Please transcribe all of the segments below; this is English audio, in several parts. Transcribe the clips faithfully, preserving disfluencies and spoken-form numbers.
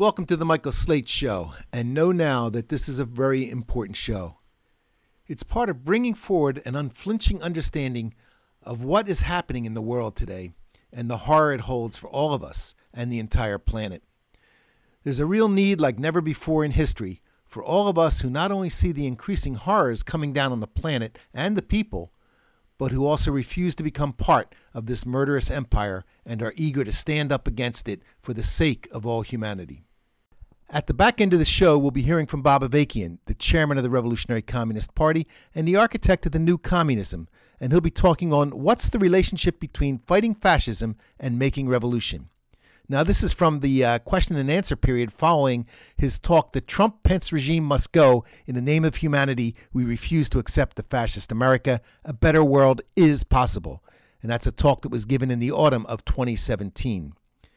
Welcome to the Michael Slate Show, and know now that this is a very important show. It's part of bringing forward an unflinching understanding of what is happening in the world today and the horror it holds for all of us and the entire planet. There's a real need like never before in history for all of us who not only see the increasing horrors coming down on the planet and the people, but who also refuse to become part of this murderous empire and are eager to stand up against it for the sake of all humanity. At the back end of the show, we'll be hearing from Bob Avakian, the chairman of the Revolutionary Communist Party and the architect of the new communism, and he'll be talking on what's the relationship between fighting fascism and making revolution. Now, this is from the uh, question and answer period following his talk, The Trump-Pence Regime Must Go. In the name of humanity, we refuse to accept the fascist America. A better world is possible. And that's a talk that was given in the autumn of twenty seventeen.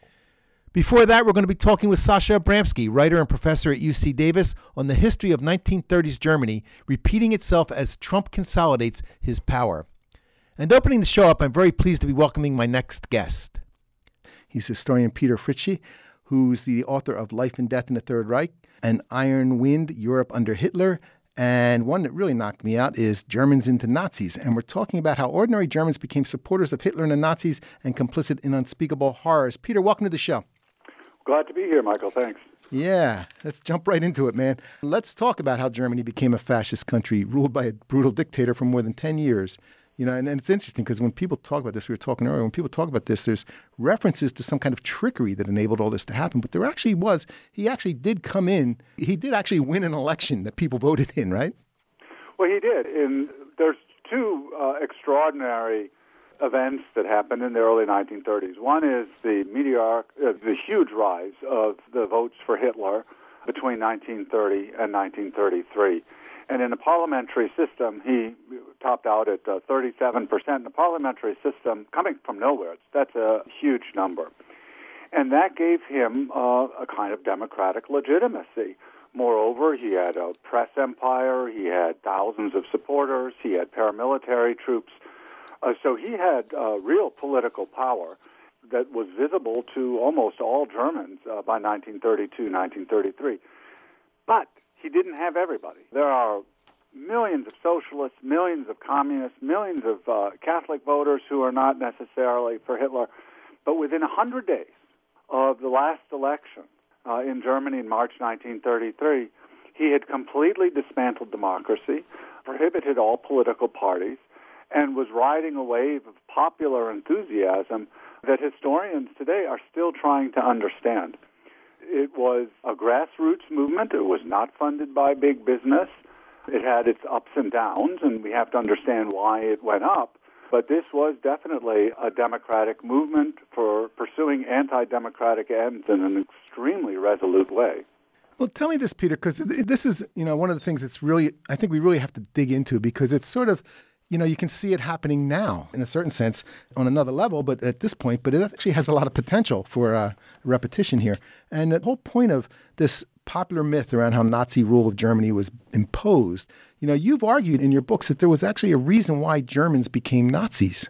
Before that, we're going to be talking with Sasha Abramsky, writer and professor at U C Davis, on the history of nineteen thirties Germany, repeating itself as Trump consolidates his power. And opening the show up, I'm very pleased to be welcoming my next guest. He's historian Peter Fritzsche, who's the author of Life and Death in the Third Reich and Iron Wind, Europe Under Hitler. And one that really knocked me out is Germans into Nazis. And we're talking about how ordinary Germans became supporters of Hitler and the Nazis and complicit in unspeakable horrors. Peter, welcome to the show. Glad to be here, Michael. Thanks. Yeah, let's jump right into it, man. Let's talk about how Germany became a fascist country ruled by a brutal dictator for more than ten years. You know, and, and it's interesting because when people talk about this, we were talking earlier, when people talk about this, there's references to some kind of trickery that enabled all this to happen. But there actually was, he actually did come in, he did actually win an election that people voted in, right? Well, he did. And there's two uh, extraordinary events that happened in the early nineteen thirties. One is the meteoric, uh, the huge rise of the votes for Hitler between nineteen thirty and nineteen thirty-three. And in the parliamentary system, he topped out at uh, thirty-seven percent. In the parliamentary system, coming from nowhere, that's a huge number. And that gave him uh, a kind of democratic legitimacy. Moreover, he had a press empire, he had thousands of supporters, he had paramilitary troops. Uh, so he had uh, real political power that was visible to almost all Germans uh, by nineteen thirty-two, nineteen thirty-three. But he didn't have everybody. There are millions of socialists, millions of communists, millions of uh, Catholic voters who are not necessarily for Hitler. But within one hundred days of the last election uh, in Germany in March nineteen thirty-three, he had completely dismantled democracy, prohibited all political parties, and was riding a wave of popular enthusiasm that historians today are still trying to understand. It was a grassroots movement. It was not funded by big business. It had its ups and downs, and we have to understand why it went up. But this was definitely a democratic movement for pursuing anti-democratic ends in an extremely resolute way. Well, tell me this, Peter, because this is, you know, one of the things that's really, I think we really have to dig into because it's sort of, you know, you can see it happening now in a certain sense on another level, but at this point, but it actually has a lot of potential for uh, repetition here. And the whole point of this popular myth around how Nazi rule of Germany was imposed, you know, you've argued in your books that there was actually a reason why Germans became Nazis.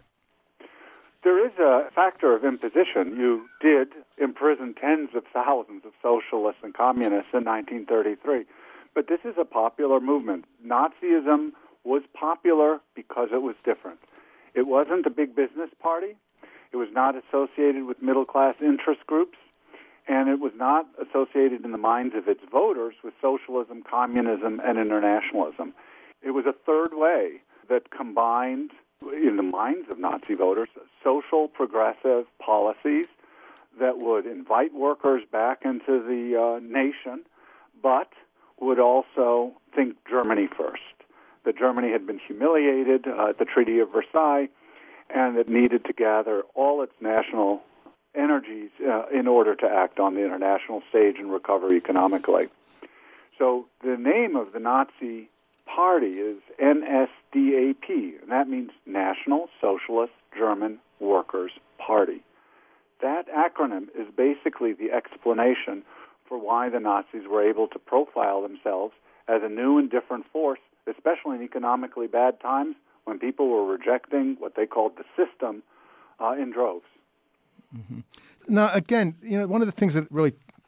There is a factor of imposition. You did imprison tens of thousands of socialists and communists in nineteen thirty-three, but this is a popular movement. Nazism was popular because it was different. It wasn't a big business party. It was not associated with middle-class interest groups, and it was not associated in the minds of its voters with socialism, communism, and internationalism. It was a third way that combined, in the minds of Nazi voters, social progressive policies that would invite workers back into the uh, nation, but would also think Germany first. That Germany had been humiliated uh, at the Treaty of Versailles, and it needed to gather all its national energies uh, in order to act on the international stage and recover economically. So the name of the Nazi party is N S D A P, and that means National Socialist German Workers' Party. That acronym is basically the explanation for why the Nazis were able to profile themselves as a new and different force, especially in economically bad times when people were rejecting what they called the system uh, in droves. Mm-hmm. Now, again, you know, one of the things that really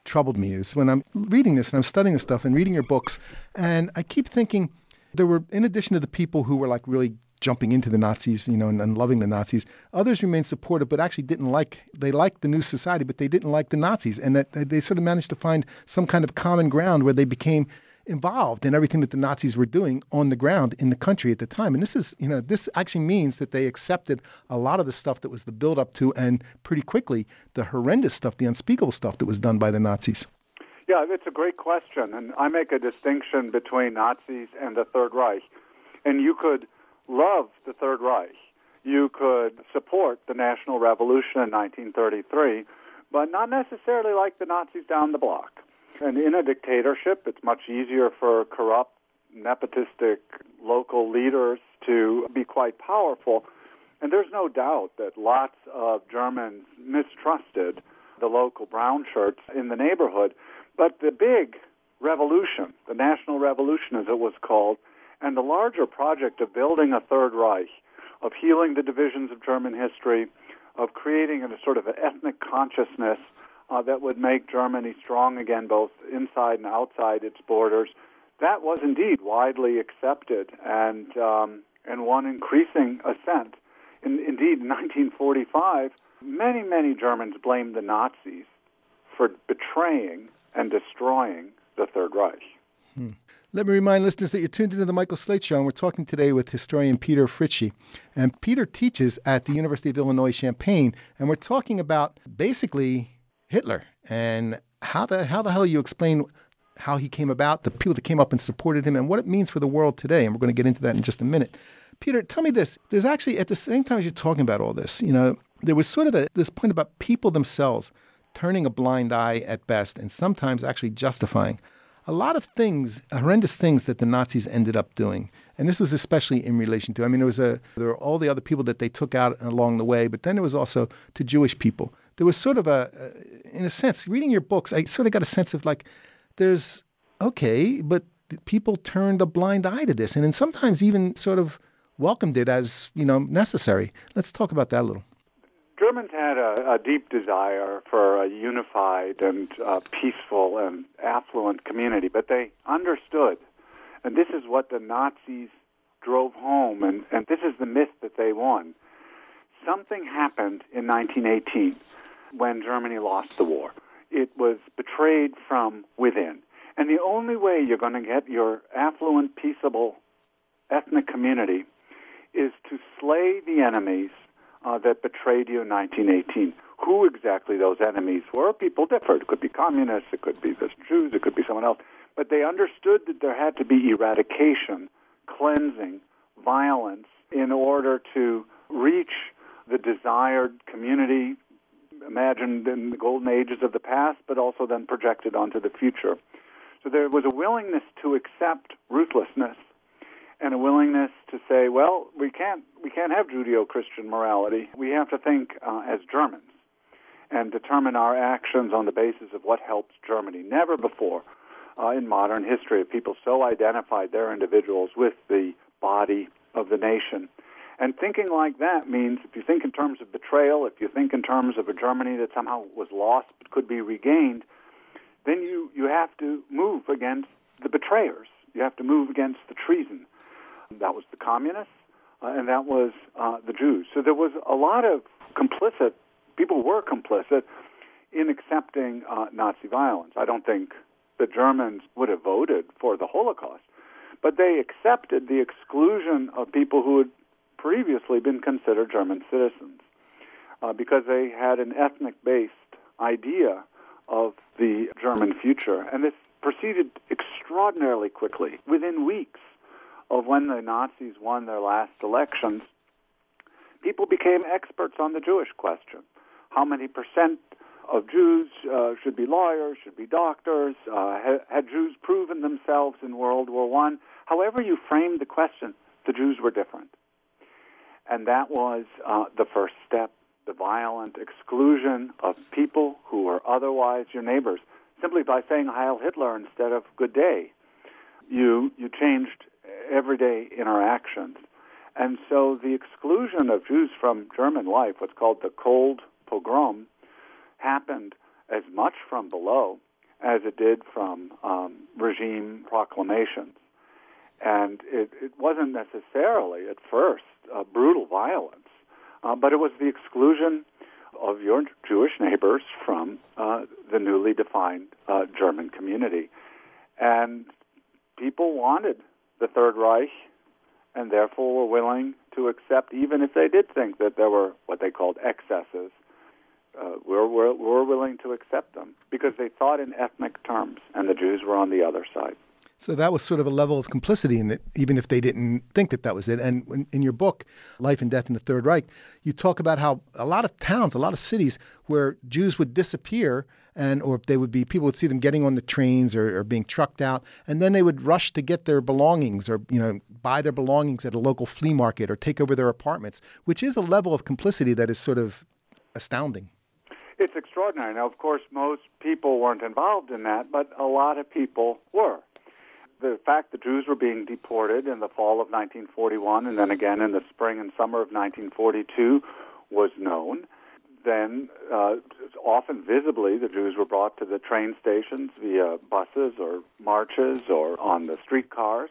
troubled me is when I'm reading this and I'm studying this stuff and reading your books, and I keep thinking there were, in addition to the people who were like really jumping into the Nazis, you know, and, and loving the Nazis, others remained supportive, but actually didn't like, they liked the new society, but they didn't like the Nazis. And that they sort of managed to find some kind of common ground where they became involved in everything that the Nazis were doing on the ground in the country at the time. And this is, you know, this actually means that they accepted a lot of the stuff that was the build-up to, and pretty quickly, the horrendous stuff, the unspeakable stuff that was done by the Nazis. Yeah, it's a great question. And I make a distinction between Nazis and the Third Reich. And you could love the Third Reich. You could support the National Revolution in nineteen thirty-three, but not necessarily like the Nazis down the block. And in a dictatorship, it's much easier for corrupt, nepotistic local leaders to be quite powerful. And there's no doubt that lots of Germans mistrusted the local brown shirts in the neighborhood. But the big revolution, the National Revolution as it was called, and the larger project of building a Third Reich, of healing the divisions of German history, of creating a sort of an ethnic consciousness uh, that would make Germany strong again, both inside and outside its borders, that was indeed widely accepted and um, and won increasing assent. In, indeed, in nineteen forty-five, many, many Germans blamed the Nazis for betraying and destroying the Third Reich. Hmm. Let me remind listeners that you're tuned into the Michael Slate Show, and we're talking today with historian Peter Fritzsche. And Peter teaches at the University of Illinois Champaign, and we're talking about basically Hitler and how the, how the hell you explain how he came about, the people that came up and supported him, and what it means for the world today. And we're going to get into that in just a minute. Peter, tell me this. There's actually, at the same time as you're talking about all this, you know, there was sort of a, this point about people themselves turning a blind eye at best and sometimes actually justifying a lot of things, horrendous things that the Nazis ended up doing. And this was especially in relation to, I mean, there was a, there were all the other people that they took out along the way, but then there was also to Jewish people. There was sort of a, in a sense, reading your books, I sort of got a sense of like, there's, okay, but people turned a blind eye to this and then sometimes even sort of welcomed it as, you know, necessary. Let's talk about that a little. Germans had a, a deep desire for a unified and uh, peaceful and affluent community, but they understood, and this is what the Nazis drove home, and, and this is the myth that they won. Something happened in nineteen eighteen when Germany lost the war. It was betrayed from within. And the only way you're going to get your affluent, peaceable ethnic community is to slay the enemies Uh, that betrayed you in nineteen eighteen. Who exactly those enemies were, people differed. It could be communists, it could be the Jews, it could be someone else. But they understood that there had to be eradication, cleansing, violence in order to reach the desired community imagined in the golden ages of the past, but also then projected onto the future. So there was a willingness to accept ruthlessness and a willingness to say, well, we can't we can't have Judeo-Christian morality. We have to think uh, as Germans and determine our actions on the basis of what helps Germany. Never before uh, in modern history have people so identified their individuals with the body of the nation. And thinking like that means if you think in terms of betrayal, if you think in terms of a Germany that somehow was lost but could be regained, then you, you have to move against the betrayers. You have to move against the treason. That was the communists, uh, and that was uh, the Jews. So there was a lot of complicit, people were complicit in accepting uh, Nazi violence. I don't think the Germans would have voted for the Holocaust, but they accepted the exclusion of people who had previously been considered German citizens uh, because they had an ethnic-based idea of the German future. And this proceeded extraordinarily quickly. Within weeks of when the Nazis won their last elections, people became experts on the Jewish question. How many percent of Jews uh, should be lawyers, should be doctors? Uh, had, had Jews proven themselves in World War One? However you framed the question, the Jews were different. And that was uh, the first step, the violent exclusion of people who were otherwise your neighbors. Simply by saying Heil Hitler instead of Good Day, you you changed everyday interactions. And so the exclusion of Jews from German life, what's called the Cold Pogrom, happened as much from below as it did from um, regime proclamations. And it, it wasn't necessarily, at first, uh, brutal violence, uh, but it was the exclusion of your Jewish neighbors from uh, the newly defined uh, German community. And people wanted the Third Reich and therefore were willing to accept, even if they did think that there were what they called excesses, uh, we're, we're, we're willing to accept them because they thought in ethnic terms, and the Jews were on the other side. So that was sort of a level of complicity in it, even if they didn't think that that was it. And in, in your book, Life and Death in the Third Reich, you talk about how a lot of towns, a lot of cities where Jews would disappear, and or they would be, people would see them getting on the trains or, or being trucked out, and then they would rush to get their belongings or, you know, buy their belongings at a local flea market or take over their apartments, which is a level of complicity that is sort of astounding. It's extraordinary. Now, of course, most people weren't involved in that, but a lot of people were. The fact that Jews were being deported in the fall of nineteen forty-one and then again in the spring and summer of nineteen forty-two was known. Then, uh, often visibly, the Jews were brought to the train stations via buses or marches or on the streetcars.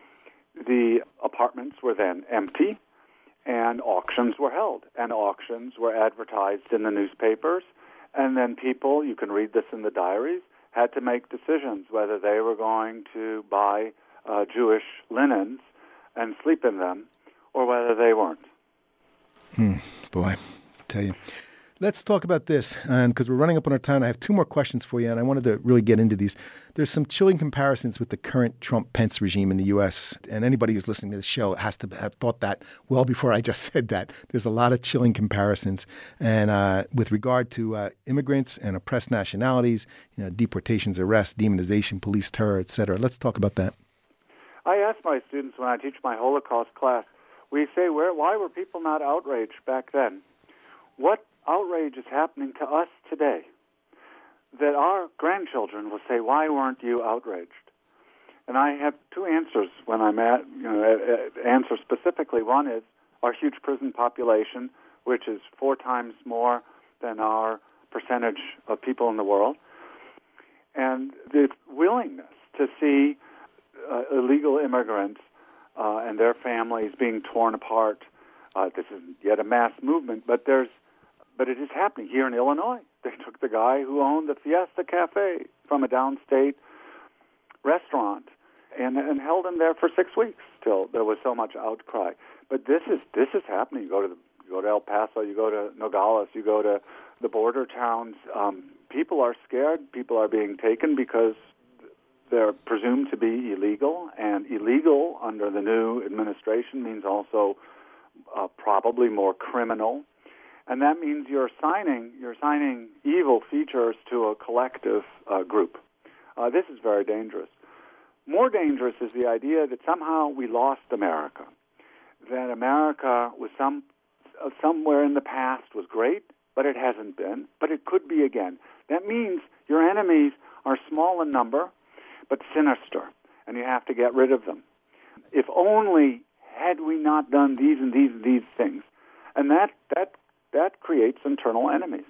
The apartments were then empty, and auctions were held. And auctions were advertised in the newspapers. And then people, you can read this in the diaries, had to make decisions whether they were going to buy uh, Jewish linens and sleep in them or whether they weren't. Hmm, boy, I tell you. Let's talk about this, and because we're running up on our time, I have two more questions for you, and I wanted to really get into these. There's some chilling comparisons with the current Trump-Pence regime in the U S, and anybody who's listening to the show has to have thought that well before I just said that. There's a lot of chilling comparisons, and uh, with regard to uh, immigrants and oppressed nationalities, you know, deportations, arrests, demonization, police terror, et cetera. Let's talk about that. I ask my students when I teach my Holocaust class, we say, where, why were people not outraged back then? What outrage is happening to us today that our grandchildren will say, why weren't you outraged? And I have two answers when I'm at, you know, answer specifically. One is our huge prison population, which is four times more than our percentage of people in the world, and the willingness to see uh, illegal immigrants uh, and their families being torn apart. Uh, this is yet a mass movement, but there's But it is happening here in Illinois. They took the guy who owned the Fiesta Cafe from a downstate restaurant and, and held him there for six weeks till there was so much outcry. But this is this is happening. You go to the, you go to El Paso, you go to Nogales, you go to the border towns. Um, people are scared. People are being taken because they're presumed to be illegal, and illegal under the new administration means also uh, probably more criminal. And that means you're assigning you're assigning evil features to a collective uh, group. Uh, this is very dangerous. More dangerous is the idea that somehow we lost America, that America was some uh, somewhere in the past was great, but it hasn't been, but it could be again. That means your enemies are small in number, but sinister, and you have to get rid of them. If only had we not done these and these and these things, and that that. That creates internal enemies.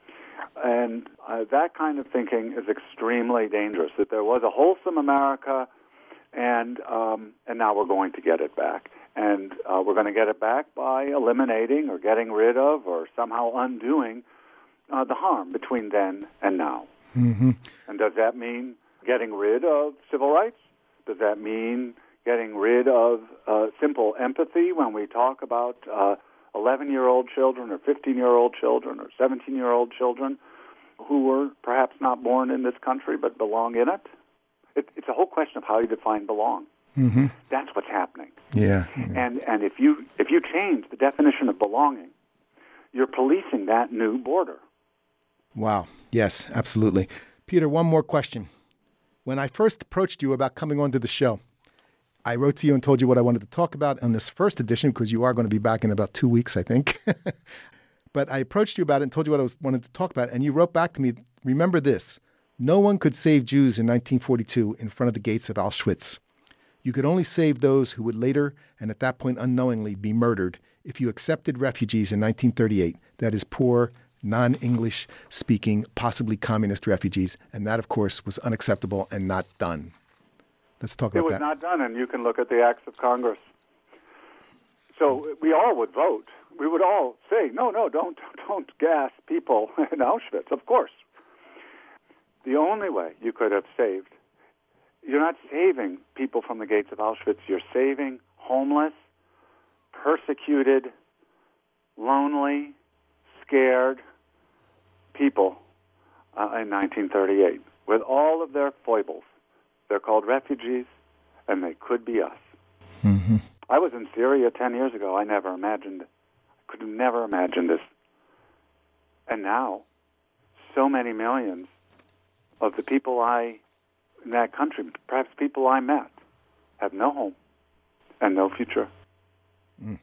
And uh, that kind of thinking is extremely dangerous, that there was a wholesome America, and um, and now we're going to get it back. And uh, we're going to get it back by eliminating or getting rid of or somehow undoing uh, the harm between then and now. Mm-hmm. And does that mean getting rid of civil rights? Does that mean getting rid of uh, simple empathy when we talk about uh, eleven-year-old children or fifteen-year-old children or seventeen-year-old children who were perhaps not born in this country but belong in it? it it's a whole question of how you define belong. Mm-hmm. That's what's happening. Yeah, yeah. And and if you if you change the definition of belonging, you're policing that new border. Wow. Yes, absolutely. Peter, one more question. When I first approached you about coming onto the show, I wrote to you and told you what I wanted to talk about on this first edition, because you are going to be back in about two weeks, I think. But I approached you about it and told you what I was wanted to talk about, and you wrote back to me, remember this, no one could save Jews in nineteen forty-two in front of the gates of Auschwitz. You could only save those who would later, and at that point unknowingly, be murdered if you accepted refugees in nineteen thirty-eight, that is poor, non-English speaking, possibly communist refugees. And that, of course, was unacceptable and not done. Let's talk about that. It was not done, and you can look at the acts of Congress. So we all would vote. We would all say, no, no, don't, don't gas people in Auschwitz, of course. The only way you could have saved, you're not saving people from the gates of Auschwitz, you're saving homeless, persecuted, lonely, scared people uh, in nineteen thirty-eight. With all of their foibles, they're called refugees, and they could be us. Mm-hmm. I was in Syria ten years ago. I never imagined, I could have never imagined this. And now, so many millions of the people I, in that country, perhaps people I met, have no home and no future. Mm.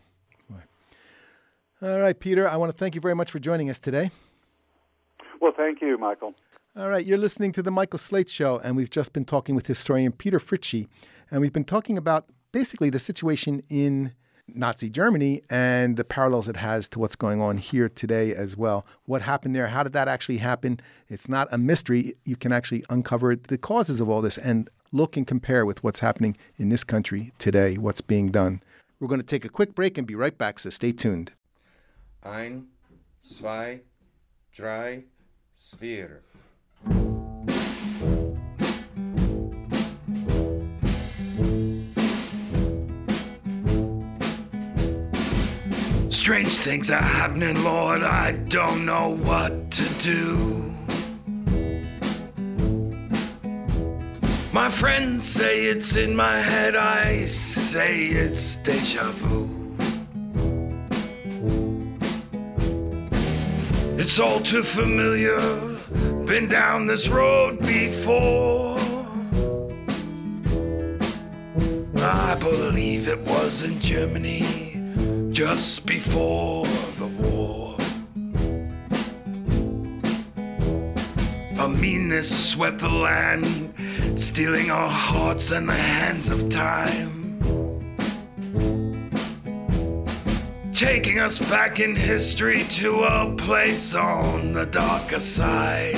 All right, Peter, I want to thank you very much for joining us today. Well, thank you, Michael. All right, you're listening to The Michael Slate Show, and we've just been talking with historian Peter Fritschy, and we've been talking about basically the situation in Nazi Germany and the parallels it has to what's going on here today as well. What happened there? How did that actually happen? It's not a mystery. You can actually uncover the causes of all this and look and compare with what's happening in this country today, what's being done. We're going to take a quick break and be right back, so stay tuned. Ein, zwei, drei, vier. Strange things are happening, Lord, I don't know what to do. My friends say it's in my head, I say it's deja vu. It's all too familiar, been down this road before. I believe it was in Germany, just before the war. A meanness swept the land, stealing our hearts and the hands of time. Taking us back in history to a place on the darker side,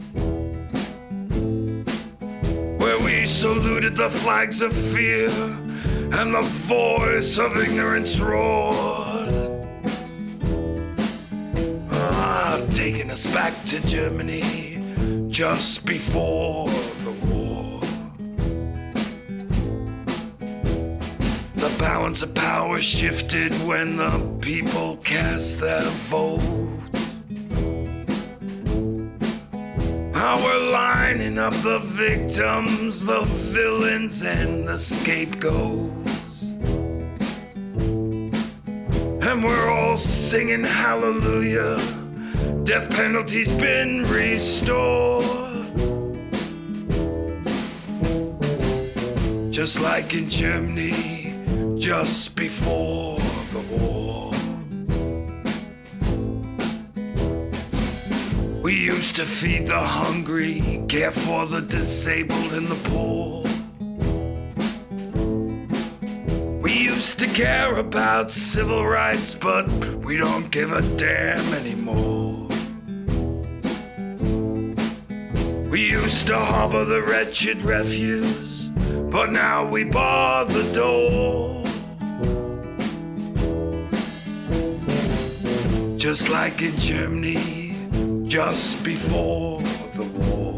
where we saluted the flags of fear and the voice of ignorance roared. Ah, taking us back to Germany just before the war. The balance of power shifted when the people cast their vote. Now we're lining up the victims, the villains, and the scapegoats. And we're all singing hallelujah, death penalty's been restored. Just like in Germany, just before the war. We used to feed the hungry, care for the disabled and the poor. We used to care about civil rights, but we don't give a damn anymore. We used to harbor the wretched refuse, but now we bar the door. Just like in Germany, just before the war.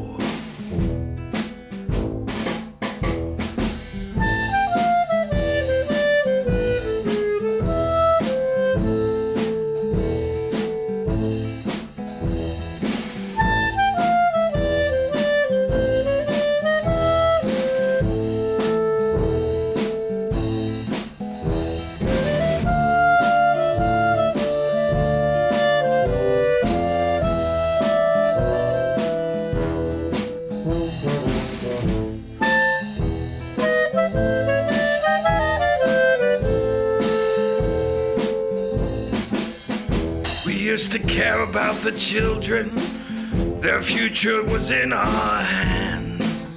To care about the children, their future was in our hands.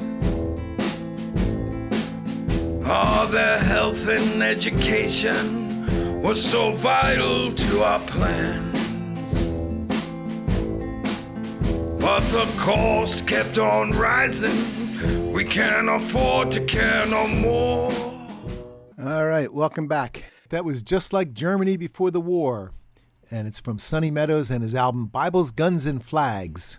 Oh, their health and education was so vital to our plans. but the cost kept on rising. We can't afford to care no more. All right, welcome back. That was Just Like Germany Before the War, and it's from Sonny Meadows and his album Bibles, Guns, and Flags.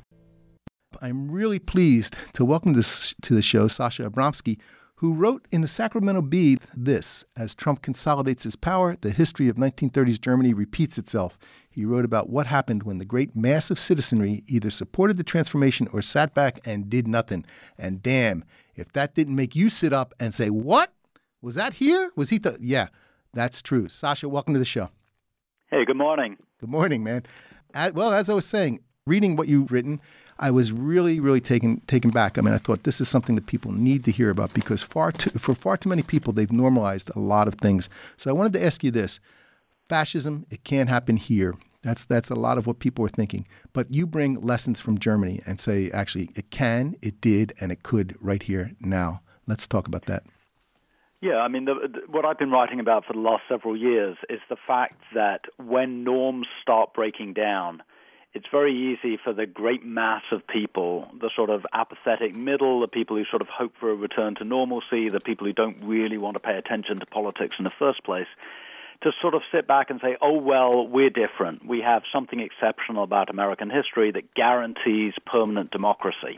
I'm really pleased to welcome this to the show Sasha Abramsky, who wrote in the Sacramento Bee this: as Trump consolidates his power, the history of nineteen thirties Germany repeats itself. He wrote about what happened when the great mass of citizenry either supported the transformation or sat back and did nothing. And damn, if that didn't make you sit up and say, what? Was that here? Was he? Th-? Yeah, that's true. Sasha, welcome to the show. Hey, good morning. Good morning, man. As, well, as I was saying, reading what you've written, I was really, really taken taken back. I mean, I thought this is something that people need to hear about because far too, for far too many people, they've normalized a lot of things. So I wanted to ask you this. Fascism, it can't happen here. That's that's a lot of what people are thinking. But you bring lessons from Germany and say, actually, it can, it did, and it could right here now. Let's talk about that. Yeah, I mean, the, the, what I've been writing about for the last several years is the fact that when norms start breaking down, it's very easy for the great mass of people, the sort of apathetic middle, the people who sort of hope for a return to normalcy, the people who don't really want to pay attention to politics in the first place, to sort of sit back and say, oh, well, we're different. We have something exceptional about American history that guarantees permanent democracy.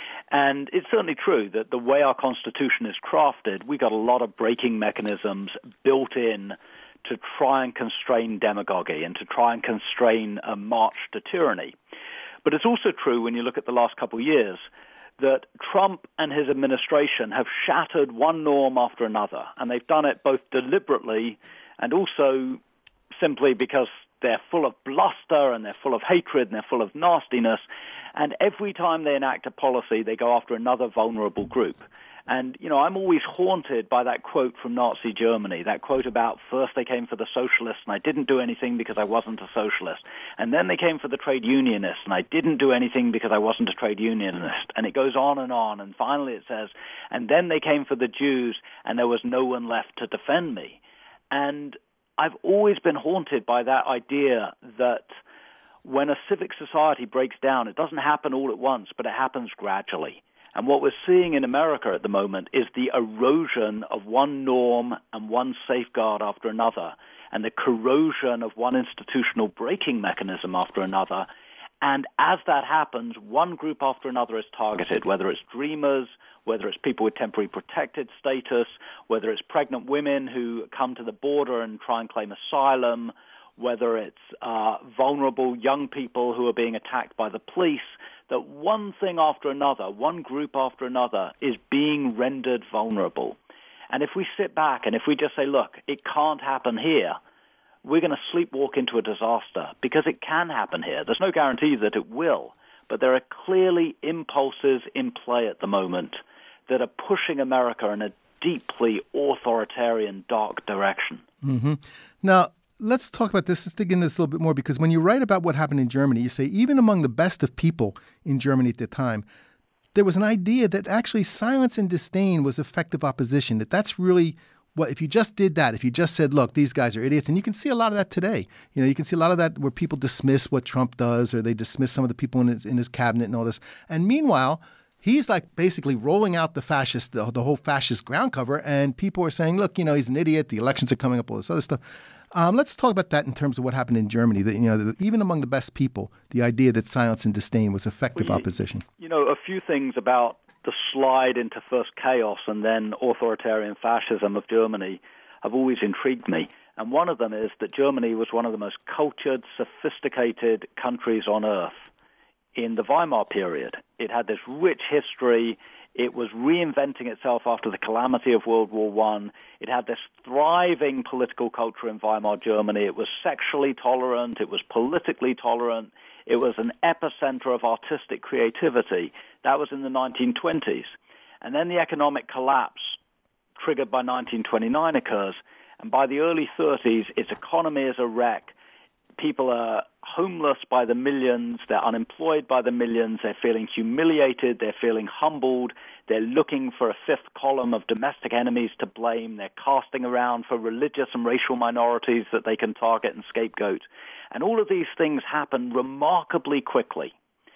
And it's certainly true that the way our Constitution is crafted, we got a lot of braking mechanisms built in to try and constrain demagoguery and to try and constrain a march to tyranny. But it's also true when you look at the last couple of years that Trump and his administration have shattered one norm after another, and they've done it both deliberately and also simply because they're full of bluster and they're full of hatred and they're full of nastiness. And every time they enact a policy, they go after another vulnerable group. And, you know, I'm always haunted by that quote from Nazi Germany, that quote about first they came for the socialists and I didn't do anything because I wasn't a socialist. And then they came for the trade unionists and I didn't do anything because I wasn't a trade unionist. And it goes on and on. And finally it says, and then they came for the Jews and there was no one left to defend me. And I've always been haunted by that idea that when a civic society breaks down, it doesn't happen all at once, but it happens gradually. And what we're seeing in America at the moment is the erosion of one norm and one safeguard after another, and the corrosion of one institutional braking mechanism after another. And as that happens, one group after another is targeted, whether it's dreamers, whether it's people with temporary protected status, whether it's pregnant women who come to the border and try and claim asylum, whether it's uh, vulnerable young people who are being attacked by the police, that one thing after another, one group after another is being rendered vulnerable. And if we sit back and if we just say, look, it can't happen here, we're going to sleepwalk into a disaster because it can happen here. There's no guarantee that it will, but there are clearly impulses in play at the moment that are pushing America in a deeply authoritarian, dark direction. Mm-hmm. Now, let's talk about this. Let's dig into this a little bit more, because when you write about what happened in Germany, you say even among the best of people in Germany at the time, there was an idea that actually silence and disdain was effective opposition, that that's really what, if you just did that, if you just said, look, these guys are idiots, and you can see a lot of that today. You know, you can see a lot of that where people dismiss what Trump does, or they dismiss some of the people in his, in his cabinet and all this. And meanwhile, he's like basically rolling out the fascist, the, the whole fascist ground cover, and people are saying, look, you know, he's an idiot, the elections are coming up, all this other stuff. Um, let's talk about that in terms of what happened in Germany. That, you know, that even among the best people, the idea that silence and disdain was effective well, you, opposition. You know, a few things about the slide into first chaos and then authoritarian fascism of Germany have always intrigued me. And one of them is that Germany was one of the most cultured, sophisticated countries on earth in the Weimar period. It had this rich history. It was reinventing itself after the calamity of World War One. It had this thriving political culture in Weimar Germany. It was sexually tolerant. It was politically tolerant. It was an epicenter of artistic creativity. That was in the nineteen twenties. And then the economic collapse triggered by nineteen twenty-nine occurs. And by the early thirties, its economy is a wreck. People are homeless by the millions. They're unemployed by the millions. They're feeling humiliated. They're feeling humbled. They're looking for a fifth column of domestic enemies to blame. They're casting around for religious and racial minorities that they can target and scapegoat. And all of these things happen remarkably quickly.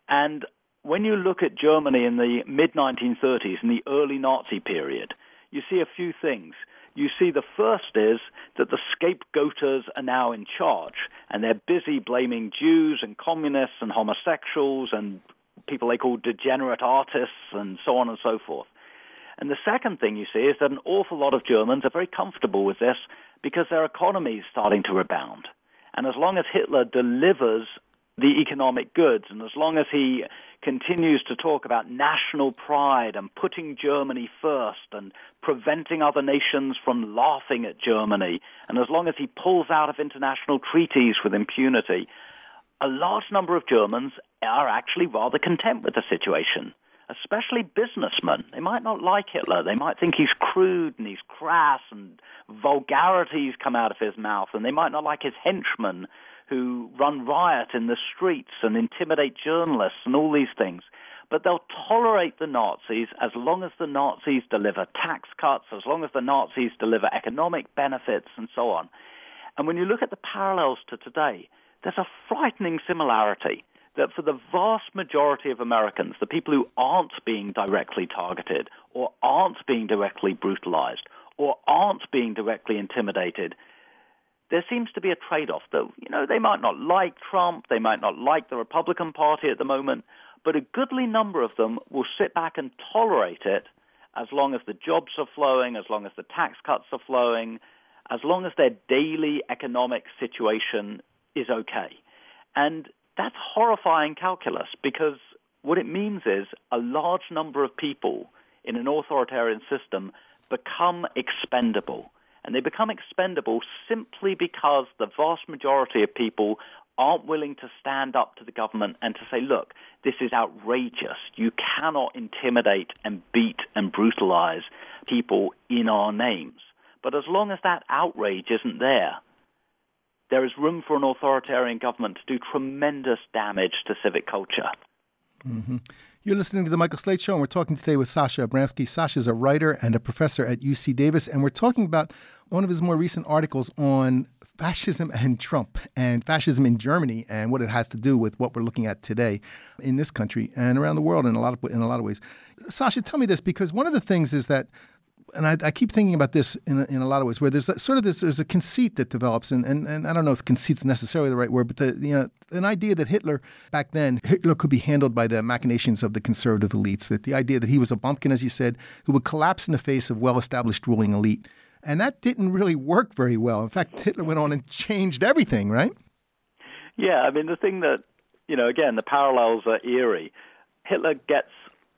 And when you look at Germany in the mid nineteen thirties, in the early Nazi period, you see a few things. You see the first is that the scapegoaters are now in charge, and they're busy blaming Jews and communists and homosexuals and people they call degenerate artists and so on and so forth. And the second thing you see is that an awful lot of Germans are very comfortable with this because their economy is starting to rebound. And as long as Hitler delivers the economic goods, and as long as he continues to talk about national pride and putting Germany first and preventing other nations from laughing at Germany, and as long as he pulls out of international treaties with impunity, a large number of Germans are actually rather content with the situation, especially businessmen. They might not like Hitler. They might think he's crude and he's crass and vulgarities come out of his mouth, and they might not like his henchmen who run riot in the streets and intimidate journalists and all these things. But they'll tolerate the Nazis as long as the Nazis deliver tax cuts, as long as the Nazis deliver economic benefits and so on. And when you look at the parallels to today, there's a frightening similarity that for the vast majority of Americans, the people who aren't being directly targeted or aren't being directly brutalized or aren't being directly intimidated, there seems to be a trade-off. Though, you know, they might not like Trump, they might not like the Republican Party at the moment, but a goodly number of them will sit back and tolerate it as long as the jobs are flowing, as long as the tax cuts are flowing, as long as their daily economic situation is okay. And that's horrifying calculus, because what it means is a large number of people in an authoritarian system become expendable. And they become expendable simply because the vast majority of people aren't willing to stand up to the government and to say, look, this is outrageous. You cannot intimidate and beat and brutalize people in our names. But as long as that outrage isn't there, there is room for an authoritarian government to do tremendous damage to civic culture. Mm-hmm. You're listening to The Michael Slate Show, and we're talking today with Sasha Abramsky. Sasha is a writer and a professor at U C Davis, and we're talking about one of his more recent articles on fascism and Trump, and fascism in Germany, and what it has to do with what we're looking at today in this country and around the world in a lot of in a lot of ways. Sasha, tell me this, because one of the things is that, and I, I keep thinking about this in a, in a lot of ways, where there's a, sort of this, there's a conceit that develops, and, and, and I don't know if conceit's necessarily the right word, but the you know an idea that Hitler, back then, Hitler could be handled by the machinations of the conservative elites, that the idea that he was a bumpkin, as you said, who would collapse in the face of well-established ruling elite. And that didn't really work very well. In fact, Hitler went on and changed everything, right? Yeah, I mean, the thing that, you know, again, the parallels are eerie. Hitler gets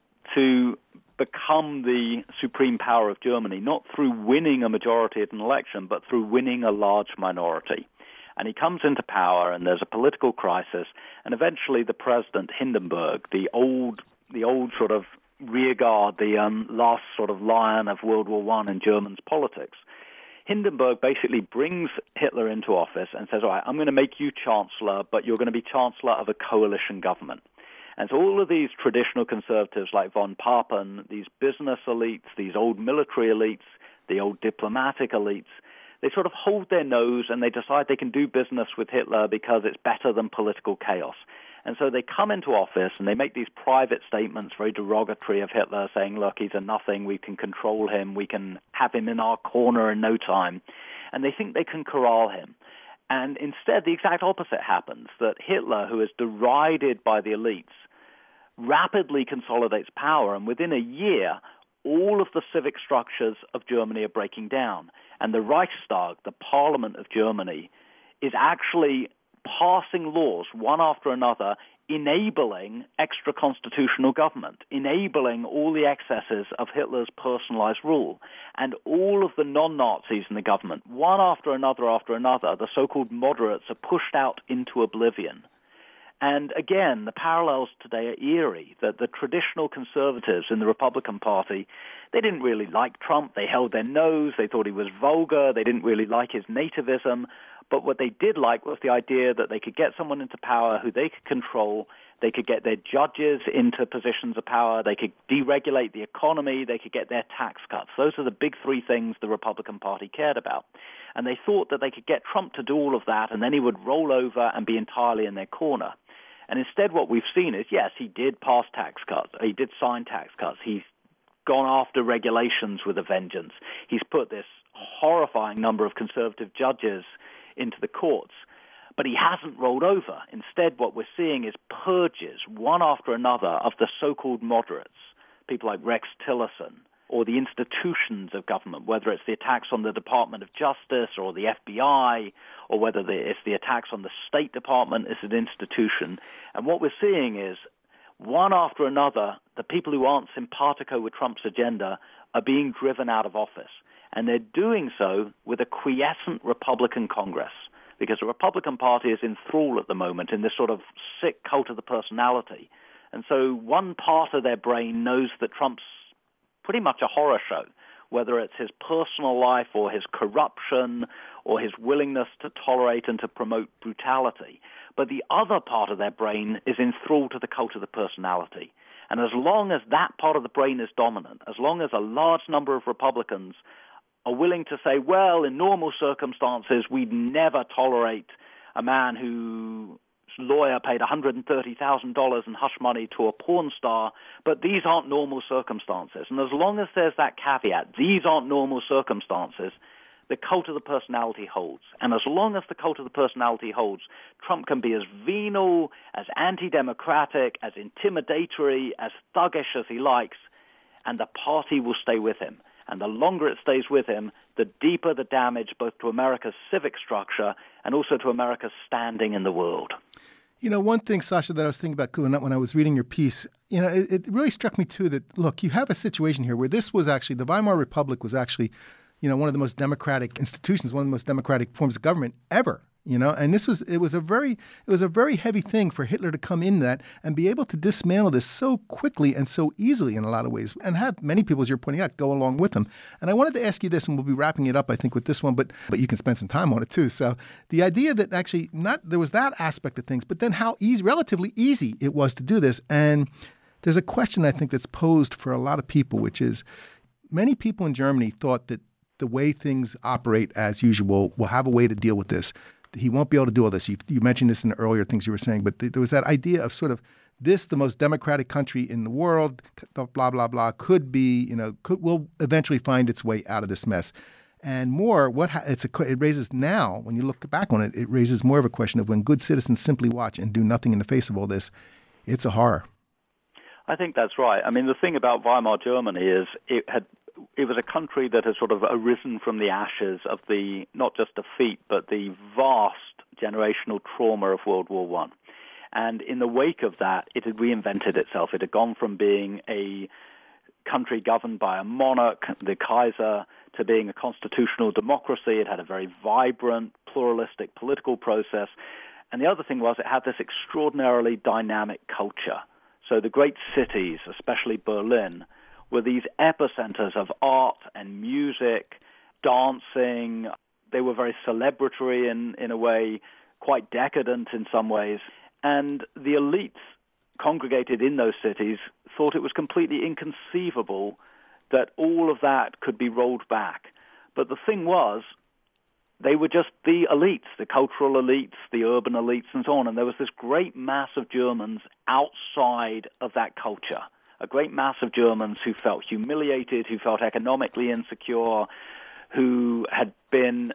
to become the supreme power of Germany, not through winning a majority at an election, but through winning a large minority. And he comes into power, and there's a political crisis, and eventually the president, Hindenburg, the old, the old sort of rearguard, the um, last sort of lion of World War One in German's politics, Hindenburg basically brings Hitler into office and says, all right, I'm going to make you chancellor, but you're going to be chancellor of a coalition government. And so all of these traditional conservatives like von Papen, these business elites, these old military elites, the old diplomatic elites, they sort of hold their nose and they decide they can do business with Hitler because it's better than political chaos. And so they come into office and they make these private statements very derogatory of Hitler, saying, look, he's a nothing, we can control him, we can have him in our corner in no time. And they think they can corral him. And instead, the exact opposite happens, that Hitler, who is derided by the elites, rapidly consolidates power, and within a year, all of the civic structures of Germany are breaking down. And the Reichstag, the parliament of Germany, is actually passing laws, one after another, enabling extra-constitutional government, enabling all the excesses of Hitler's personalized rule. And all of the non-Nazis in the government, one after another after another, the so-called moderates, are pushed out into oblivion. And again, the parallels today are eerie, that the traditional conservatives in the Republican Party, they didn't really like Trump. They held their nose. They thought he was vulgar. They didn't really like his nativism. But what they did like was the idea that they could get someone into power who they could control. They could get their judges into positions of power. They could deregulate the economy. They could get their tax cuts. Those are the big three things the Republican Party cared about. And they thought that they could get Trump to do all of that, and then he would roll over and be entirely in their corner. And instead what we've seen is, yes, he did pass tax cuts. He did sign tax cuts. He's gone after regulations with a vengeance. He's put this horrifying number of conservative judges into the courts. But he hasn't rolled over. Instead, what we're seeing is purges, one after another, of the so-called moderates, people like Rex Tillerson, or the institutions of government, whether it's the attacks on the Department of Justice or the F B I, or whether it's the attacks on the State Department as an institution. And what we're seeing is, one after another, the people who aren't simpatico with Trump's agenda are being driven out of office. And they're doing so with a quiescent Republican Congress, because the Republican Party is in thrall at the moment in this sort of sick cult of the personality. And so one part of their brain knows that Trump's pretty much a horror show, whether it's his personal life or his corruption or his willingness to tolerate and to promote brutality. But the other part of their brain is enthralled to the cult of the personality. And as long as that part of the brain is dominant, as long as a large number of Republicans are willing to say, well, in normal circumstances, we'd never tolerate a man whose lawyer paid one hundred thirty thousand dollars in hush money to a porn star, but these aren't normal circumstances. And as long as there's that caveat, these aren't normal circumstances, the cult of the personality holds. And as long as the cult of the personality holds, Trump can be as venal, as anti-democratic, as intimidatory, as thuggish as he likes, and the party will stay with him. And the longer it stays with him, the deeper the damage both to America's civic structure and also to America's standing in the world. You know, one thing, Sasha, that I was thinking about when I was reading your piece, you know, it, it really struck me, too, that, look, you have a situation here where this was actually, the Weimar Republic was actually, you know, one of the most democratic institutions, one of the most democratic forms of government ever. You know, and this was it was a very it was a very heavy thing for Hitler to come in that and be able to dismantle this so quickly and so easily in a lot of ways, and have many people, as you're pointing out, go along with him. And I wanted to ask you this, and we'll be wrapping it up, I think, with this one, but but you can spend some time on it too. So the idea that actually not there was that aspect of things, but then how easy, relatively easy it was to do this. And there's a question I think that's posed for a lot of people, which is many people in Germany thought that the way things operate as usual will have a way to deal with this. He won't be able to do all this. You, you mentioned this in the earlier things you were saying, but th- there was that idea of sort of this, the most democratic country in the world, blah, blah, blah, could be, you know, could will eventually find its way out of this mess. And more, what ha- it's a, it raises now, when you look back on it, it raises more of a question of when good citizens simply watch and do nothing in the face of all this, it's a horror. I think that's right. I mean, the thing about Weimar Germany is it had It was a country that has sort of arisen from the ashes of the, not just defeat, but the vast generational trauma of World War One. And in the wake of that, it had reinvented itself. It had gone from being a country governed by a monarch, the Kaiser, to being a constitutional democracy. It had a very vibrant, pluralistic political process. And the other thing was it had this extraordinarily dynamic culture. So the great cities, especially Berlin, were these epicenters of art and music, dancing. They were very celebratory in, in a way, quite decadent in some ways. And the elites congregated in those cities thought it was completely inconceivable that all of that could be rolled back. But the thing was, they were just the elites, the cultural elites, the urban elites, and so on. And there was this great mass of Germans outside of that culture. A great mass of Germans who felt humiliated, who felt economically insecure, who had been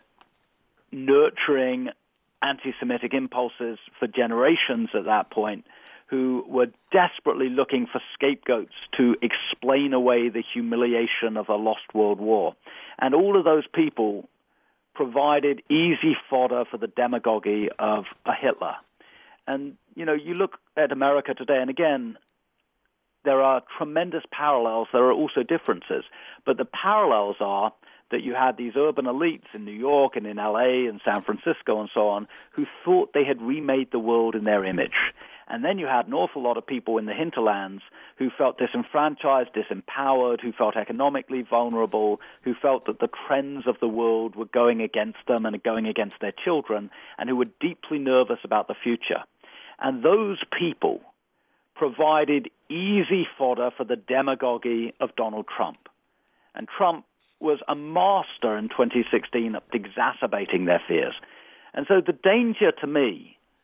nurturing anti-Semitic impulses for generations at that point, who were desperately looking for scapegoats to explain away the humiliation of a lost world war. And all of those people provided easy fodder for the demagoguery of a Hitler. And, you know, you look at America today, and again, there are tremendous parallels. There are also differences. But the parallels are that you had these urban elites in New York and in L A and San Francisco and so on who thought they had remade the world in their image. And then you had an awful lot of people in the hinterlands who felt disenfranchised, disempowered, who felt economically vulnerable, who felt that the trends of the world were going against them and going against their children, and who were deeply nervous about the future. And those people provided easy fodder for the demagoguery of Donald Trump. And Trump was a master in twenty sixteen of exacerbating their fears. And so the danger to me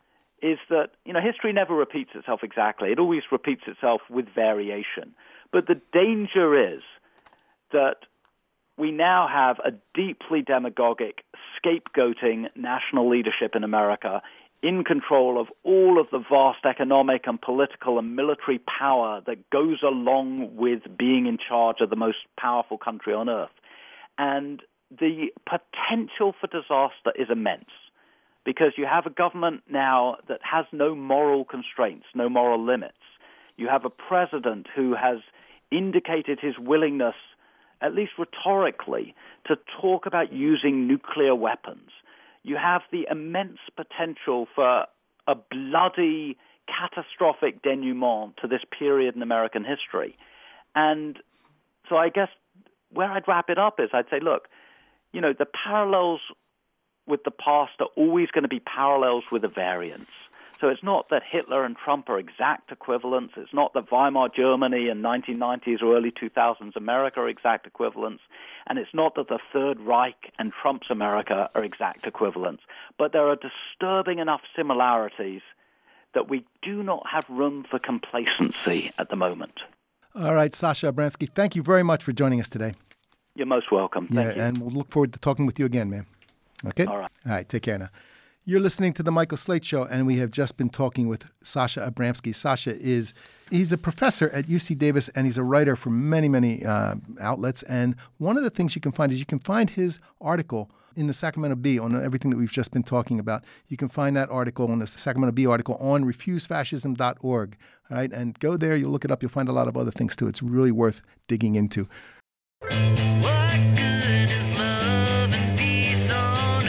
is that, you know, history never repeats itself exactly. It always repeats itself with variation. But the danger is that we now have a deeply demagogic, scapegoating national leadership in America in control of all of the vast economic and political and military power that goes along with being in charge of the most powerful country on earth. And the potential for disaster is immense, because you have a government now that has no moral constraints, no moral limits. You have a president who has indicated his willingness, at least rhetorically, to talk about using nuclear weapons. You have the immense potential for a bloody, catastrophic denouement to this period in American history. And so I guess where I'd wrap it up is I'd say, look, you know, the parallels with the past are always going to be parallels with a variance. So it's not that Hitler and Trump are exact equivalents. It's not that Weimar Germany and nineteen nineties or early two thousands America are exact equivalents. And it's not that the Third Reich and Trump's America are exact equivalents. But there are disturbing enough similarities that we do not have room for complacency at the moment. All right, Sasha Abramsky, thank you very much for joining us today. You're most welcome. Thank yeah, you. And we'll look forward to talking with you again, man. Okay? All right. All right, take care now. You're listening to The Michael Slate Show, and we have just been talking with Sasha Abramsky. Sasha is, he's a professor at U C Davis, and he's a writer for many, many uh, outlets. And one of the things you can find is you can find his article in the Sacramento Bee on everything that we've just been talking about. You can find that article on the Sacramento Bee article on refuse fascism dot org. All right, and go there, you'll look it up, you'll find a lot of other things too. It's really worth digging into. What good is love and peace on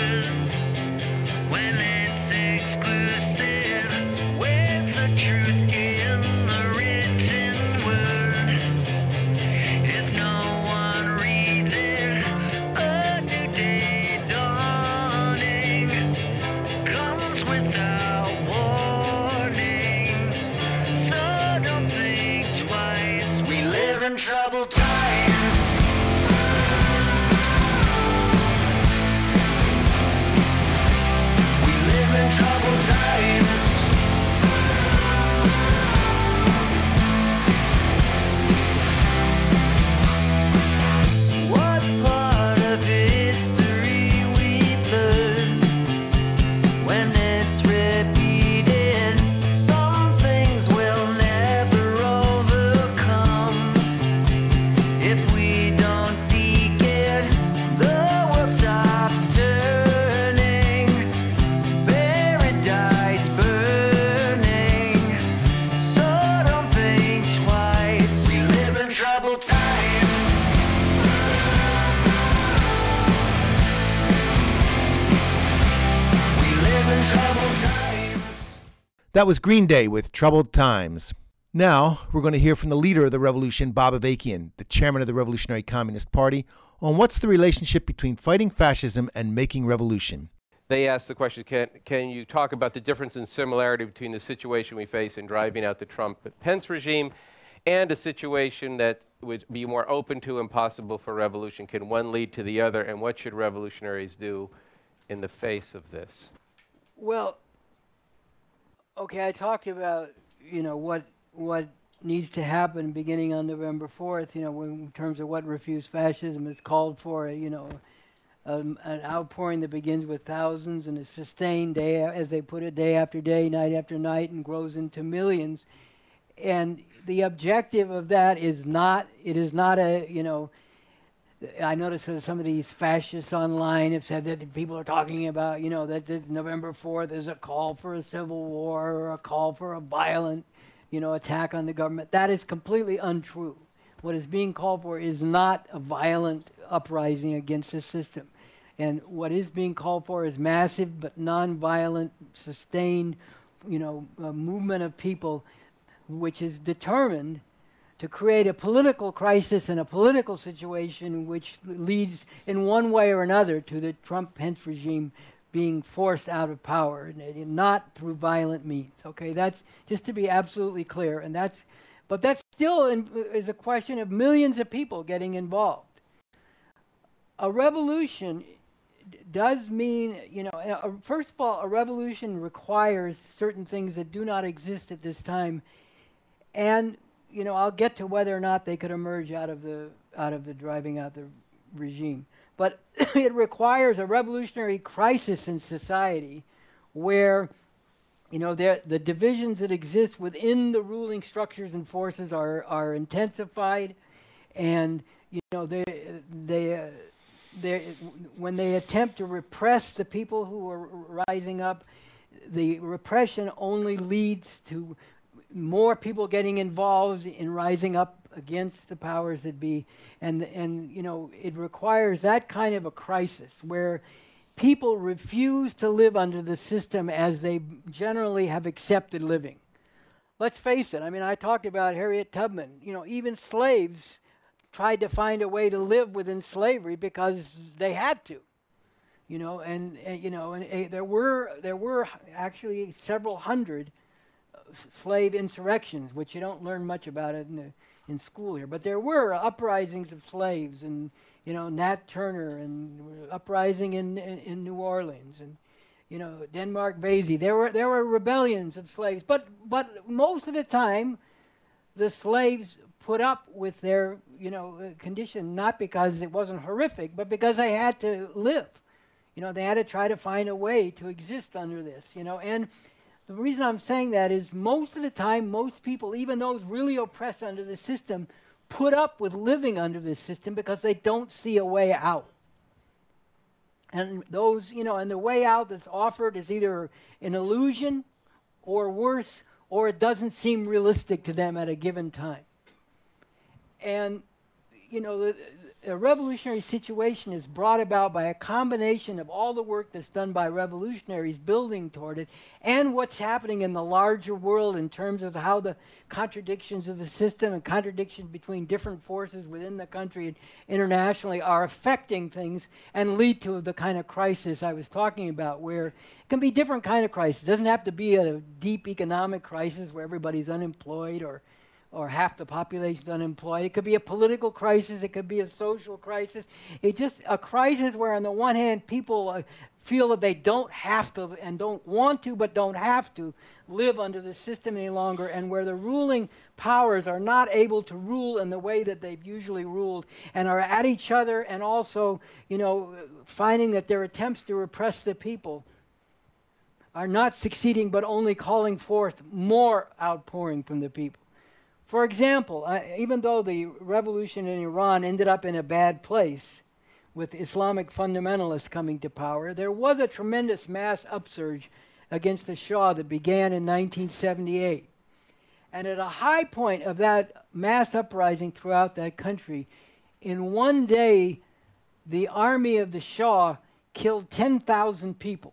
earth when it's exclusive? Where's the truth in the written word? If no one reads it, a new day dawning comes without warning. So don't think twice. We live in troubled times. Troubled times. What part of history we've learned when it's repeated? Some things we'll never overcome if we don't seek it. The world stops turning. That was Green Day with Troubled Times. Now, we're going to hear from the leader of the revolution, Bob Avakian, the chairman of the Revolutionary Communist Party, on what's the relationship between fighting fascism and making revolution. They asked the question, can, can you talk about the difference in similarity between the situation we face in driving out the Trump-Pence regime and a situation that would be more open to and possible for revolution? Can one lead to the other, and what should revolutionaries do in the face of this? Well, okay, I talked about, you know, what what needs to happen beginning on November fourth, you know, in terms of what Refuse Fascism is called for, you know, um, an outpouring that begins with thousands and is sustained day, as they put it, day after day, night after night, and grows into millions. And the objective of that is not, it is not a, you know, I noticed that some of these fascists online have said that people are talking about, you know, that this November fourth is a call for a civil war or a call for a violent, you know, attack on the government. That is completely untrue. What is being called for is not a violent uprising against the system. And what is being called for is massive but non-violent, sustained, you know, a movement of people which is determined to create a political crisis and a political situation which leads in one way or another to the Trump-Pence regime being forced out of power, and not through violent means. Okay, that's just to be absolutely clear. And that's, but that still in, is a question of millions of people getting involved. A revolution does mean, you know, uh, first of all, a revolution requires certain things that do not exist at this time, and you know, I'll get to whether or not they could emerge out of the out of the driving out the regime. But it requires a revolutionary crisis in society, where, you know, there, the divisions that exist within the ruling structures and forces are are intensified, and you know, they they. Uh, They, when they attempt to repress the people who are rising up, the repression only leads to more people getting involved in rising up against the powers that be, and and you know, it requires that kind of a crisis where people refuse to live under the system as they generally have accepted living. Let's face it. I mean, I talked about Harriet Tubman. You know, even slaves tried to find a way to live within slavery because they had to, you know, and, and you know, and uh, there were there were actually several hundred uh, slave insurrections, which you don't learn much about it in the, in school here. But there were uprisings of slaves, and you know, Nat Turner, and uprising in, in in New Orleans, and you know, Denmark Vesey. There were there were rebellions of slaves, but but most of the time, the slaves put up with their, you know, uh, condition, not because it wasn't horrific, but because they had to live. You know, they had to try to find a way to exist under this, you know. And the reason I'm saying that is most of the time, most people, even those really oppressed under the system, put up with living under this system because they don't see a way out. And those, you know, and the way out that's offered is either an illusion or worse, or it doesn't seem realistic to them at a given time. And, you know, the, a revolutionary situation is brought about by a combination of all the work that's done by revolutionaries building toward it, and what's happening in the larger world in terms of how the contradictions of the system and contradictions between different forces within the country and internationally are affecting things and lead to the kind of crisis I was talking about, where it can be different kind of crisis. It doesn't have to be a deep economic crisis where everybody's unemployed or or half the population's unemployed. It could be a political crisis. It could be a social crisis. It's just a crisis where, on the one hand, people uh, feel that they don't have to and don't want to, but don't have to live under the system any longer, and where the ruling powers are not able to rule in the way that they've usually ruled, and are at each other, and also, you know, finding that their attempts to repress the people are not succeeding, but only calling forth more outpouring from the people. For example, I, even though the revolution in Iran ended up in a bad place, with Islamic fundamentalists coming to power, there was a tremendous mass upsurge against the Shah that began in nineteen seventy-eight. And at a high point of that mass uprising throughout that country, in one day, the army of the Shah killed ten thousand people.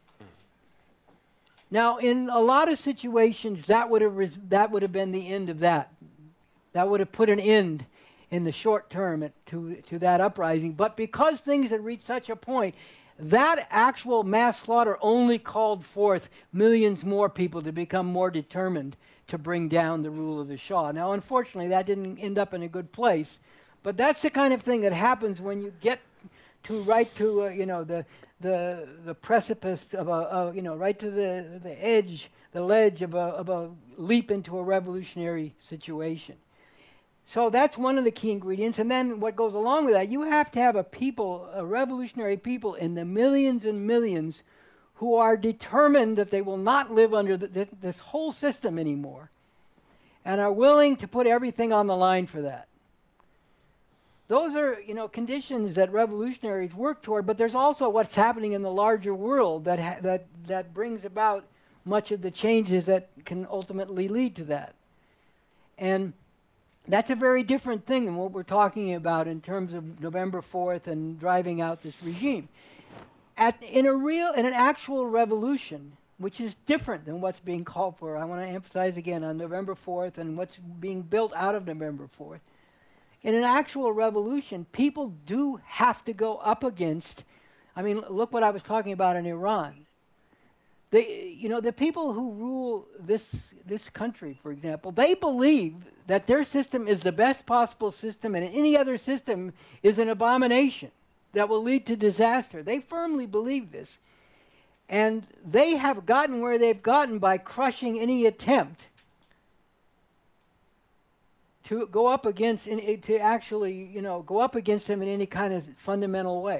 Now, in a lot of situations, that would have res- that would have been the end of that. That would have put an end in the short term at, to to that uprising. But because things had reached such a point, that actual mass slaughter only called forth millions more people to become more determined to bring down the rule of the Shah. Now, unfortunately, that didn't end up in a good place. But that's the kind of thing that happens when you get to right to uh, you know the the the precipice of a, a you know right to the the edge, the ledge of a of a leap into a revolutionary situation. So that's one of the key ingredients. And then what goes along with that, you have to have a people, a revolutionary people in the millions and millions who are determined that they will not live under the, th- this whole system anymore, and are willing to put everything on the line for that. Those are, you know, conditions that revolutionaries work toward, but there's also what's happening in the larger world that ha- that that brings about much of the changes that can ultimately lead to that. And that's a very different thing than what we're talking about in terms of November fourth and driving out this regime. At, in a real, in an actual revolution, which is different than what's being called for, I want to emphasize again on November fourth and what's being built out of November fourth. In an actual revolution, people do have to go up against, I mean, look what I was talking about in Iran. They, you know, the people who rule this this country, for example, they believe that their system is the best possible system, and any other system is an abomination. that will lead to disaster. They firmly believe this. And they have gotten where they've gotten by crushing any attempt to go up against, in, to actually, you know, go up against them in any kind of fundamental way.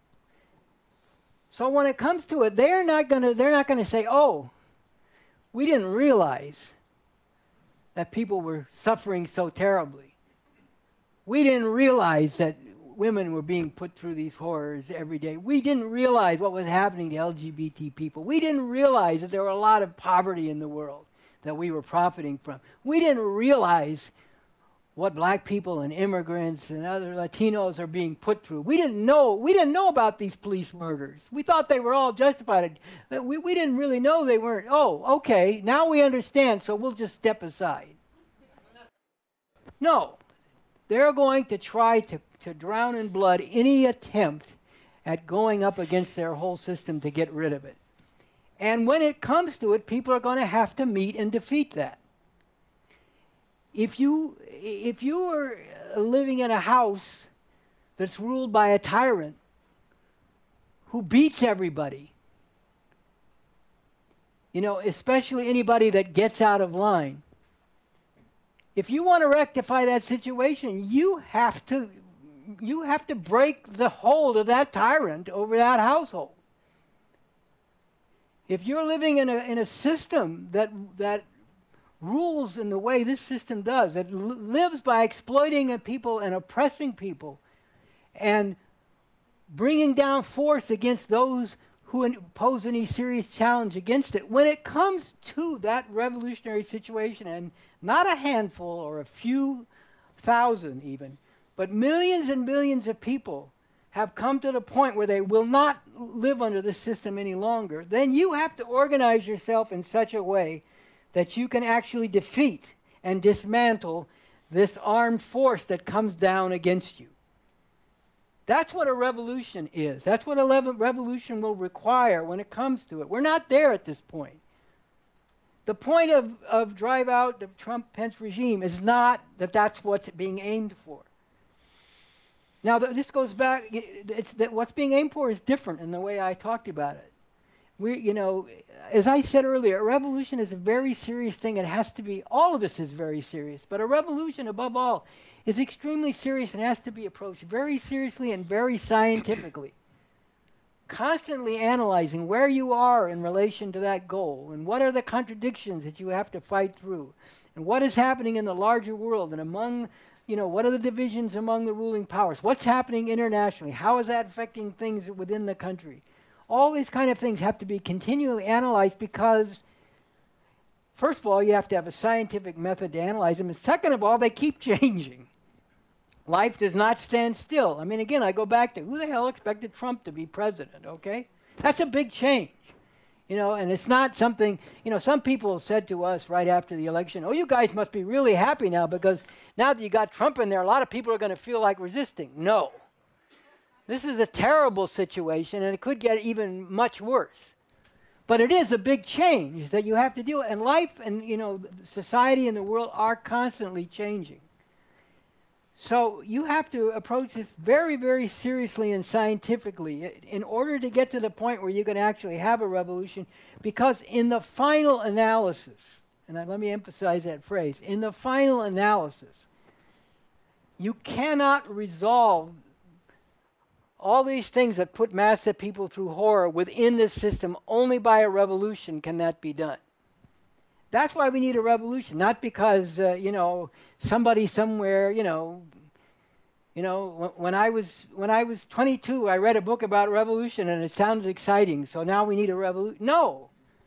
So when it comes to it, they're not going to, they're not going to say, oh, we didn't realize that people were suffering so terribly. We didn't realize that women were being put through these horrors every day. We didn't realize what was happening to L G B T people. We didn't realize that there were a lot of poverty in the world that we were profiting from. We didn't realize what black people and immigrants and other Latinos are being put through. We didn't know, we didn't know about these police murders. We thought they were all justified. We, we didn't really know they weren't. Oh, okay, now we understand, so we'll just step aside. No, they're going to try to, to drown in blood any attempt at going up against their whole system to get rid of it. And when it comes to it, people are going to have to meet and defeat that. If you, if you are living in a house that's ruled by a tyrant who beats everybody, you know, especially anybody that gets out of line, if you want to rectify that situation, you have to, you have to break the hold of that tyrant over that household. If you're living in a, in a system that, that rules in the way this system does, that l- lives by exploiting people and oppressing people and bringing down force against those who in- pose any serious challenge against it, when it comes to that revolutionary situation, and not a handful or a few thousand even, but millions and millions of people have come to the point where they will not live under this system any longer, then you have to organize yourself in such a way that you can actually defeat and dismantle this armed force that comes down against you. That's what a revolution is. That's what a lev- revolution will require when it comes to it. We're not there at this point. The point of, of drive out the Trump-Pence regime is not that that's what's being aimed for. Now, th- this goes back, it's that what's being aimed for is different in the way I talked about it. We, you know, as I said earlier, a revolution is a very serious thing. It has to be, all of this is very serious, but a revolution, above all, is extremely serious and has to be approached very seriously and very scientifically. Constantly analyzing where you are in relation to that goal, and what are the contradictions that you have to fight through, and what is happening in the larger world, and among, you know, what are the divisions among the ruling powers? What's happening internationally? How is that affecting things within the country? All these kind of things have to be continually analyzed because, first of all, you have to have a scientific method to analyze them, and second of all, they keep changing. Life does not stand still. I mean, again, I go back to who the hell expected Trump to be president, okay? That's a big change, you know, and it's not something, you know, some people said to us right after the election, oh, you guys must be really happy now because now that you got Trump in there, a lot of people are going to feel like resisting. No. This is a terrible situation, and it could get even much worse. But it is a big change that you have to deal with. And life and, you know, society and the world are constantly changing. So you have to approach this very, very seriously and scientifically in order to get to the point where you can actually have a revolution, because in the final analysis, and I, let me emphasize that phrase, in the final analysis, you cannot resolve all these things that put massive people through horror within this system. Only by a revolution can that be done. That's why we need a revolution, not because, uh, you know, somebody somewhere, you know, you know, when, when I was when I was twenty-two, I read a book about revolution and it sounded exciting, so now we need a revolution. No.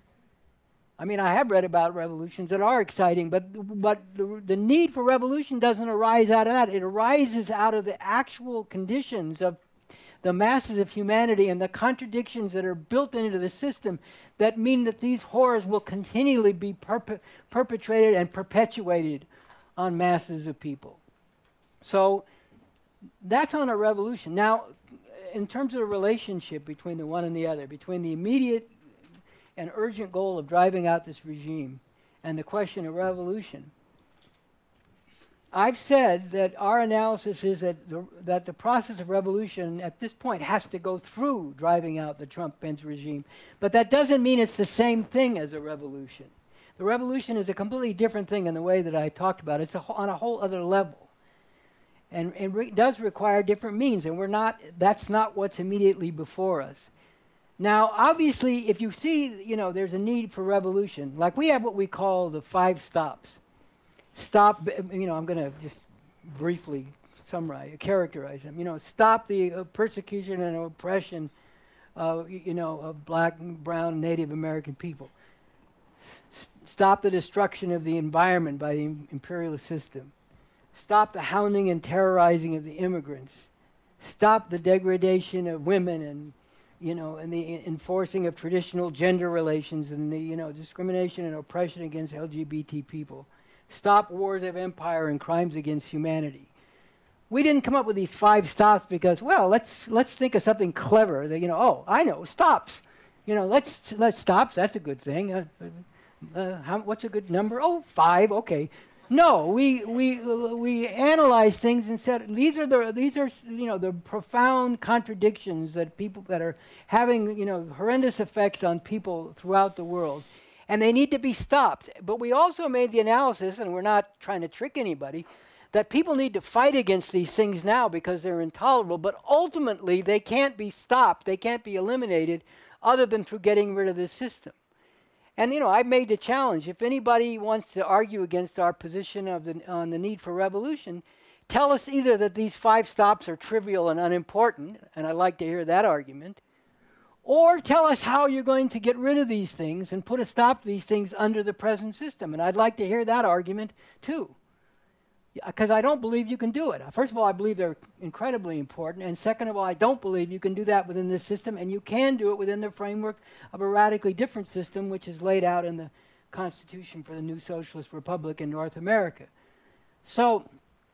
I mean, I have read about revolutions that are exciting, but but the, the need for revolution doesn't arise out of that. It arises out of the actual conditions of the masses of humanity and the contradictions that are built into the system that mean that these horrors will continually be perpe- perpetrated and perpetuated on masses of people. So that's on a revolution. Now, in terms of the relationship between the one and the other, between the immediate and urgent goal of driving out this regime and the question of revolution, I've said that our analysis is that the, that the process of revolution at this point has to go through driving out the Trump-Pence regime. But that doesn't mean it's the same thing as a revolution. The revolution is a completely different thing in the way that I talked about. It's a wh- on a whole other level. And it re- does require different means, and we're not, that's not what's immediately before us. Now, obviously, if you see, you know, there's a need for revolution, like we have what we call the five stops. Stop, you know, I'm going to just briefly summarize, characterize them. You know, stop the uh, persecution and oppression, uh, you know, of black, brown, Native American people. S- stop the destruction of the environment by the im- imperialist system. Stop the hounding and terrorizing of the immigrants. Stop the degradation of women and, you know, and the I- enforcing of traditional gender relations and the, you know, discrimination and oppression against L G B T people. Stop wars of empire and crimes against humanity. We didn't come up with these five stops because, well, let's let's think of something clever. That, you know, oh, I know, stops. You know, let's let's stops. That's a good thing. Uh, uh, how, what's a good number? Oh, five. Okay. No, we we uh, we analyzed things and said these are the these are you know the profound contradictions that people that are having you know horrendous effects on people throughout the world. And they need to be stopped. But we also made the analysis, and we're not trying to trick anybody, that people need to fight against these things now because they're intolerable, but ultimately they can't be stopped, they can't be eliminated other than through getting rid of this system. And, you know, I made the challenge. If anybody wants to argue against our position of the, on the need for revolution, tell us either that these five stops are trivial and unimportant, and I'd like to hear that argument, or tell us how you're going to get rid of these things and put a stop to these things under the present system. And I'd like to hear that argument too. Because I don't believe you can do it. First of all, I believe they're incredibly important. And second of all, I don't believe you can do that within this system. And you can do it within the framework of a radically different system, which is laid out in the Constitution for the new Socialist Republic in North America. So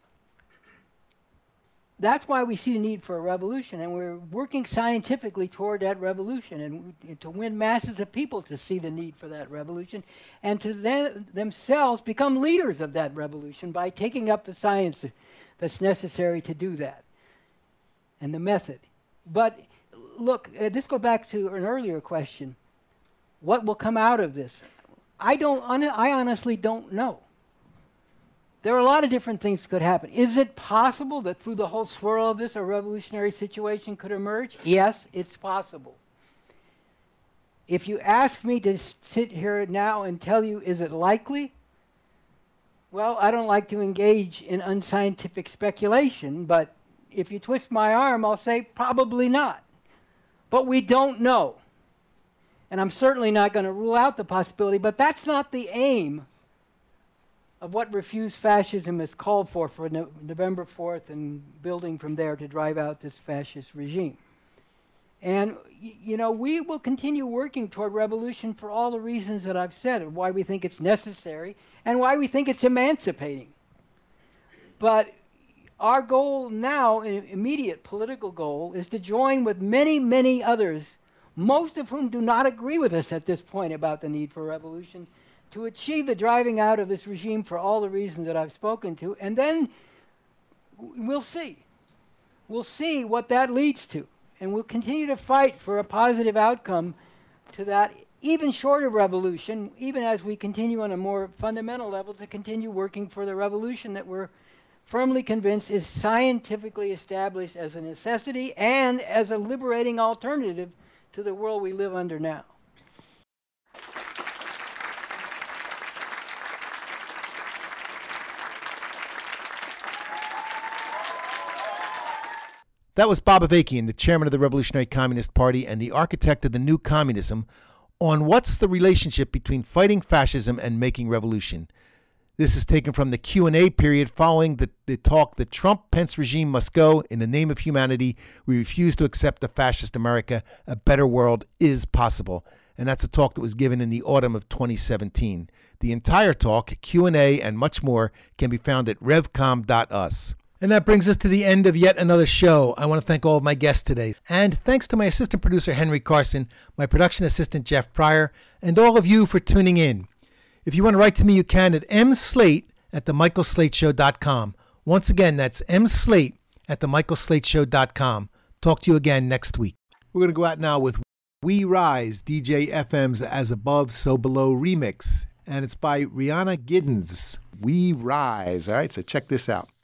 that's why we see the need for a revolution, and we're working scientifically toward that revolution, and w- to win masses of people to see the need for that revolution, and to them, themselves become leaders of that revolution by taking up the science that's necessary to do that, and the method. But look, uh, this goes back to an earlier question. What will come out of this? I don't. Un- I honestly don't know. There are a lot of different things that could happen. Is it possible that through the whole swirl of this, a revolutionary situation could emerge? Yes, it's possible. If you ask me to s- sit here now and tell you, is it likely? Well, I don't like to engage in unscientific speculation, but if you twist my arm, I'll say probably not. But we don't know. And I'm certainly not going to rule out the possibility, but that's not the aim of what Refuse Fascism is called for for no- November fourth and building from there to drive out this fascist regime. And, y- you know, we will continue working toward revolution for all the reasons that I've said, and why we think it's necessary, and why we think it's emancipating. But our goal now, an immediate political goal, is to join with many, many others, most of whom do not agree with us at this point about the need for revolution, to achieve the driving out of this regime for all the reasons that I've spoken to, and then w- we'll see. We'll see what that leads to, and we'll continue to fight for a positive outcome to that even shorter revolution, even as we continue on a more fundamental level to continue working for the revolution that we're firmly convinced is scientifically established as a necessity and as a liberating alternative to the world we live under now. That was Bob Avakian, the chairman of the Revolutionary Communist Party and the architect of the new communism, on what's the relationship between fighting fascism and making revolution. This is taken from the Q and A period following the, the talk, "The Trump-Pence regime must go. In the name of humanity, we refuse to accept a fascist America. A better world is possible." And that's a talk that was given in the autumn of twenty seventeen. The entire talk, Q and A, and much more can be found at revcom dot u s. And that brings us to the end of yet another show. I want to thank all of my guests today. And thanks to my assistant producer, Henry Carson, my production assistant, Jeff Pryor, and all of you for tuning in. If you want to write to me, you can at mslate at the michael slate show dot com. Once again, that's mslate at the michael slate show dot com. Talk to you again next week. We're going to go out now with We Rise, D J F M's As Above, So Below remix. And it's by Rihanna Giddens. We Rise. All right, so check this out.